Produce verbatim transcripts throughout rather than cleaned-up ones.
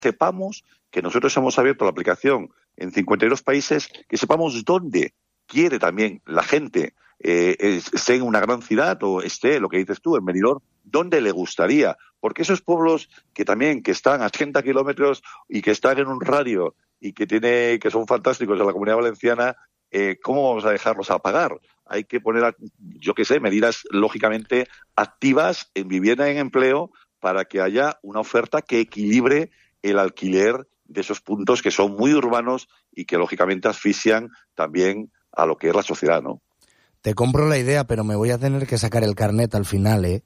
sepamos que nosotros hemos abierto la aplicación en cincuenta y dos países, que sepamos dónde quiere también la gente, eh, esté en una gran ciudad o esté, lo que dices tú, en Benidorm, dónde le gustaría. Porque esos pueblos que también, que están a ochenta kilómetros y que están en un radio y que tiene que son fantásticos en la Comunidad Valenciana, eh, ¿cómo vamos a dejarlos apagar? Hay que poner, yo qué sé, medidas lógicamente activas en vivienda y en empleo para que haya una oferta que equilibre el alquiler de esos puntos que son muy urbanos y que lógicamente asfixian también a lo que es la sociedad, ¿no? Te compro la idea, pero me voy a tener que sacar el carnet al final, ¿eh?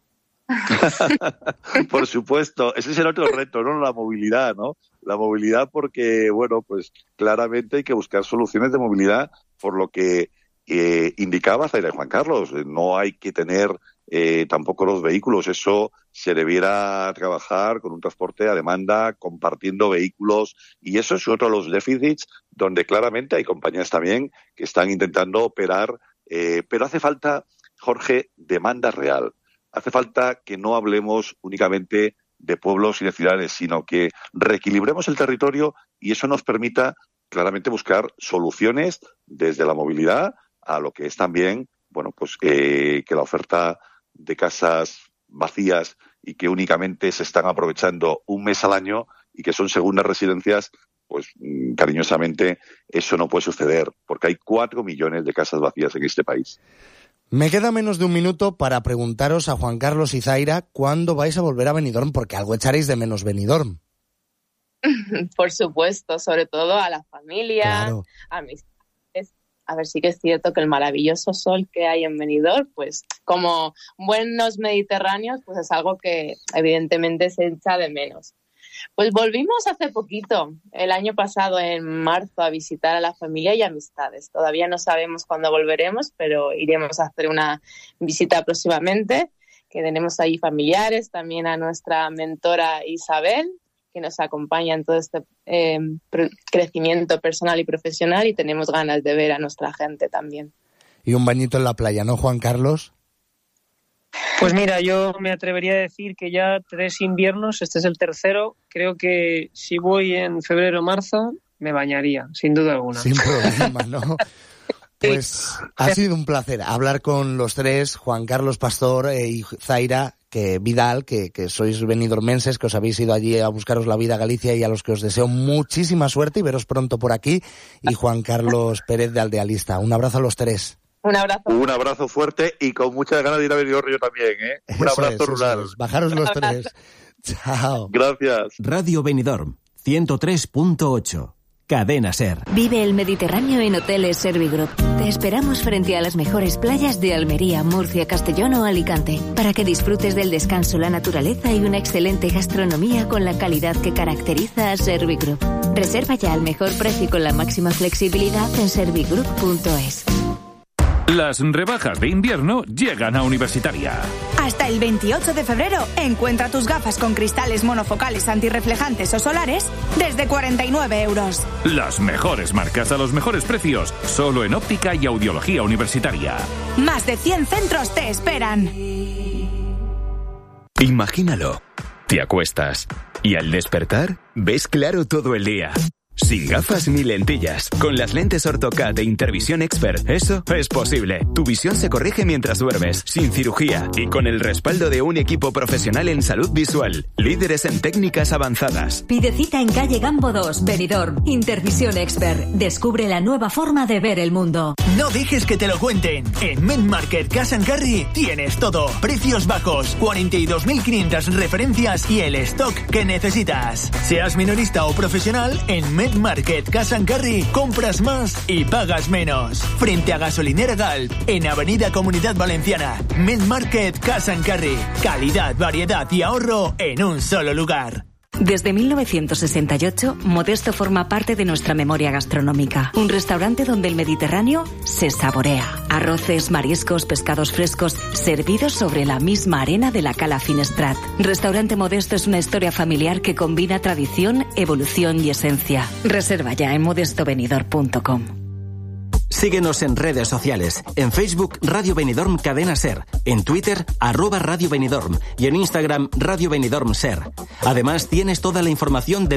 Por supuesto, ese es el otro reto, ¿no? La movilidad, ¿no? La movilidad porque, bueno, pues claramente hay que buscar soluciones de movilidad, por lo que eh, indicaba Zaira y Juan Carlos, no hay que tener eh, tampoco los vehículos, eso se debiera trabajar con un transporte a demanda, compartiendo vehículos, y eso es otro de los déficits donde claramente hay compañías también que están intentando operar, eh, pero hace falta, Jorge, demanda real. Hace falta que no hablemos únicamente de pueblos y de ciudades, sino que reequilibremos el territorio y eso nos permita claramente buscar soluciones desde la movilidad a lo que es también, bueno, pues eh, que la oferta de casas vacías y que únicamente se están aprovechando un mes al año y que son segundas residencias, pues cariñosamente eso no puede suceder, porque hay cuatro millones de casas vacías en este país. Me queda menos de un minuto para preguntaros a Juan Carlos y Zaira cuándo vais a volver a Benidorm, porque algo echaréis de menos Benidorm. Por supuesto, sobre todo a la familia, claro. A mis padres. A ver, sí que es cierto que el maravilloso sol que hay en Benidorm, pues como buenos mediterráneos, pues es algo que evidentemente se echa de menos. Pues volvimos hace poquito, el año pasado en marzo, a visitar a la familia y amistades. Todavía no sabemos cuándo volveremos, pero iremos a hacer una visita próximamente, que tenemos ahí familiares, también a nuestra mentora Isabel, que nos acompaña en todo este eh, crecimiento personal y profesional, y tenemos ganas de ver a nuestra gente también. Y un bañito en la playa, ¿no, Juan Carlos? Pues mira, yo me atrevería a decir que ya tres inviernos, este es el tercero, creo que si voy en febrero o marzo me bañaría, sin duda alguna. Sin problema, ¿no? Pues ha sido un placer hablar con los tres, Juan Carlos Pastor eh, y Zaira que Vidal, que, que sois benidormenses, que os habéis ido allí a buscaros la vida a Galicia y a los que os deseo muchísima suerte y veros pronto por aquí, y Juan Carlos Pérez de Aldealista. Un abrazo a los tres. Un abrazo. Un abrazo fuerte y con muchas ganas de ir a Benidorm yo también, ¿eh? Un eso abrazo es, rural. Es. Bajaros los tres. Chao. Gracias. Radio Benidorm, ciento tres punto ocho. Cadena SER. Vive el Mediterráneo en Hoteles Servigroup. Te esperamos frente a las mejores playas de Almería, Murcia, Castellón o Alicante, para que disfrutes del descanso, la naturaleza y una excelente gastronomía con la calidad que caracteriza a Servigroup. Reserva ya al mejor precio y con la máxima flexibilidad en servigroup punto es. Las rebajas de invierno llegan a Universitaria. Hasta el veintiocho de febrero, encuentra tus gafas con cristales monofocales antirreflejantes o solares desde cuarenta y nueve euros. Las mejores marcas a los mejores precios, solo en óptica y audiología universitaria. Más de cien centros te esperan. Imagínalo. Te acuestas y al despertar ves claro todo el día. Sin gafas ni lentillas, con las lentes OrthoCAD de Intervisión Expert, eso es posible. Tu visión se corrige mientras duermes, sin cirugía y con el respaldo de un equipo profesional en salud visual, líderes en técnicas avanzadas. Pide cita en calle Gambo dos, Benidorm. Intervisión Expert. Descubre la nueva forma de ver el mundo. No dejes que te lo cuenten. En MedMarket Cash and Carry tienes todo. Precios bajos, cuarenta y dos mil quinientas referencias y el stock que necesitas. Seas minorista o profesional, en MedMarket Market Cash and Carry compras más y pagas menos. Frente a Gasolinera Galp, en Avenida Comunidad Valenciana. MedMarket Cash and Carry. Calidad, variedad y ahorro en un solo lugar. Desde mil novecientos sesenta y ocho, Modesto forma parte de nuestra memoria gastronómica. Un restaurante donde el Mediterráneo se saborea. Arroces, mariscos, pescados frescos, servidos sobre la misma arena de la Cala Finestrat. Restaurante Modesto es una historia familiar que combina tradición, evolución y esencia. Reserva ya en modesto benidorm punto com. Sí. Síguenos en redes sociales. En Facebook, Radio Benidorm Cadena Ser. En Twitter, arroba Radio Benidorm. Y en Instagram, Radio Benidorm Ser. Además, tienes toda la información de